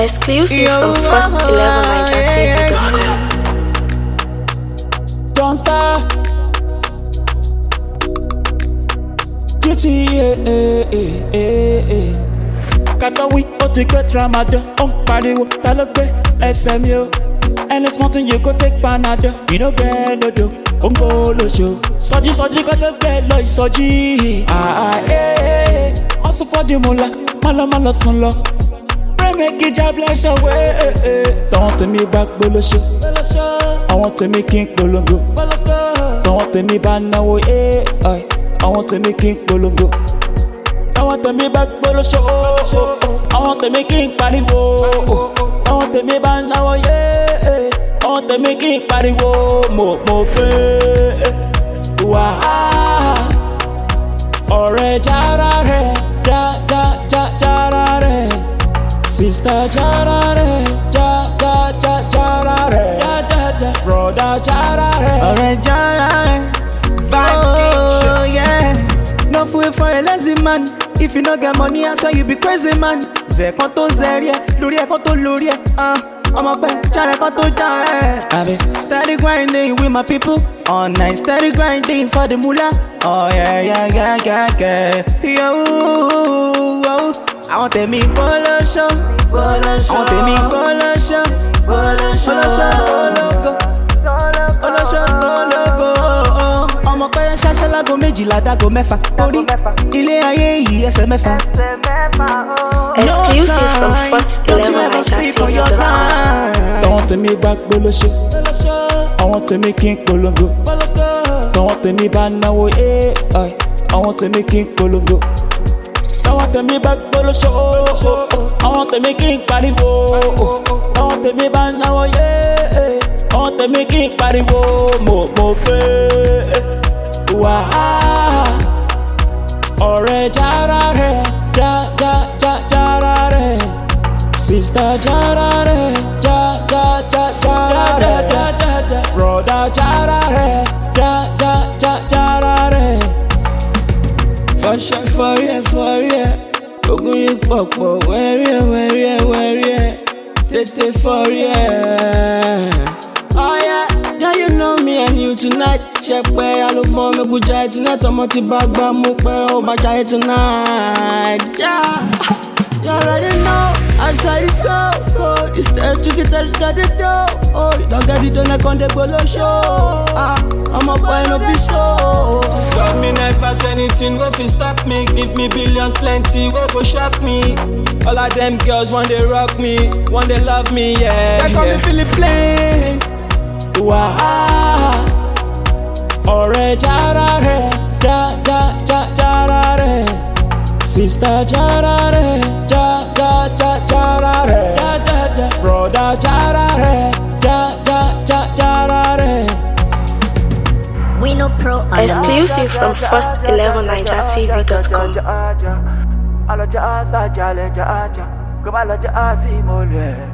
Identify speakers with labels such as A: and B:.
A: Exclusive from First11NigerTV.com.
B: Don't stop. Duty, Katawi, ó ti gbé Tramadol, ó ń pariwo, ta ló gbé ẹsẹ̀ mi o. Any small thing you go take Panadol, you no get lodo, ó ń gbó lóṣo. Sọjí kọ́ tó gbé lọ ìsọjí. Hustle for the moolah, má lọ sùn lọ. Pray make it just bless your way. Tọ́wọ́n tèmi bá gbólóṣó, àwọn tèmi kí n polongo. Tọ́wọ́n tèmi bá náwó, àwọn tèmi kí n polongo. Tọ́wọ́n tèmi bá gbólóṣó, àwọn tèmi kí n pariwo. Tọ́wọ́n tèmi bá náwó, àwọn tèmi kí n pariwo. Mo pé wà á ọ̀rẹ́ jára rẹ̀, jára rẹ̀. Sister jára rẹ̀, jára rẹ̀. Brother jára rẹ̀,
C: ọ̀rẹ́ jára rẹ̀. Oh yeah, no fool for a lazy man. If you no get money, I say you be crazy man. Zẹ̀kan tó zẹ̀rí ẹ̀, lórí ẹ̀kan tó lórí ẹ̀. Ọmọ pẹ́ jára ẹ̀kan tó já ẹ̀. Steady grinding with my people all night. Steady grinding for the moolah. Oh yeah. Yo, àwọn tèmi gbólóṣó, àwọn tèmi gbólóṣó, olóṣó gbólógo. Ọmọ pẹ́ ṣáṣá lágo méjìlá dágo mẹ́fà. Orí ilé ayé yìí ẹsẹ̀ mẹ́fà.
A: Exclusive from First11NigerTV.com.
B: tọ́wọ́n tèmi bá gbólóṣó, àwọn tèmi kí n polongo. Tọ́wọ́n tèmi bá náwó, àwọn tèmi kí n polongo. Tọ́wọ́n tèmi bá gbólóṣó, àwọn tèmi kí n pariwo. Tọ́wọ́n tèmi bá náwó, àwọn tèmi kí n pariwo. Mo pé wà á ọ̀rẹ́ jára rẹ̀, jára rẹ̀. Sister jára rẹ̀, jára rẹ̀. Brother jára rẹ̀, jára rẹ̀.
C: Fọṣọ fọrí ẹ, ogun yìí pọ̀pọ̀ wẹ́rí ẹ, tètè fọrí ẹ. Oh yeah, now you know me and you tonight. Ṣẹpẹ́ alùpùpù mẹ́kújà ẹ̀ tonight. Ọmọ ti bá gbà mú pẹ́ ó bá jáde tonight. You already know, I say it's so cold. You stay to get it, got the dough. Oh, you don't get it, don't let on the bolo show. I'm a boy, no be so.
D: Got me never pass anything, what fi stop me? Give me billions, plenty, what go shock me? All of them girls want they rock me, want they love me, yeah. They call me Philip Plain.
B: Wà á ọ̀rẹ́ jára rẹ̀, jára rẹ̀. Sister jára rẹ̀, jára rẹ̀. Brother jára rẹ̀, jára rẹ̀.
A: We no pro. Exclusive from First11NigerTV.com.